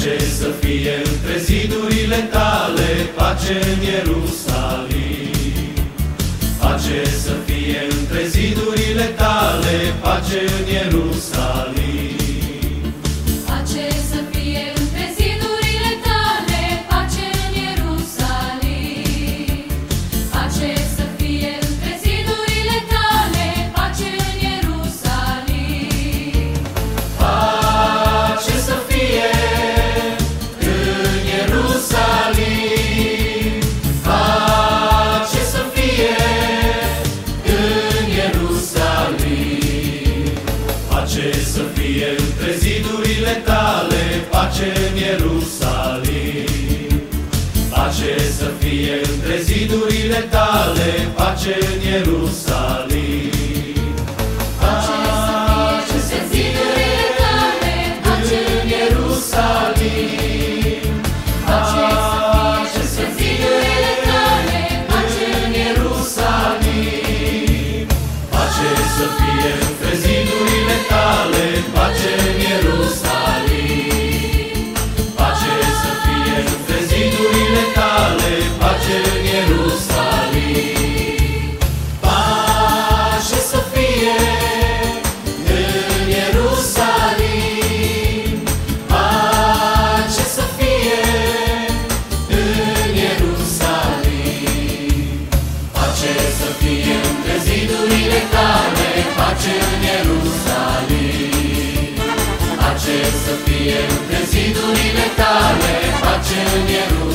Pace să fie între zidurile tale, pace în Ierusalim. Pace să fie între zidurile tale, pace în Ierusalim. Pace să fie între zidurile tale, pace în Ierusalim. Pace să fie între zidurile tale, pace în Ierusalim. Pace să fie în Ierusalim. Pace să fie în Ierusalim. Pace să fie între zidurile tale, pace în Ierusalim. Pace să fie între zidurile tale, pace în Ierusalim. Pace să fie între zidurile tale, pace în Ierusalim. Pace să fie între zidurile tale, pace în Ierusalim. Pace să fie între zidurile tale, pace în Ierusalim. Pace să fie între zidurile tale, pace în Ierusalim. Pace să fie în Ierusalim. Pace să fie în Ierusalim. Pace să fie între zidurile tale, pace în Ierusalim. Pace să fie între zidurile tale, pace în Ierusalim.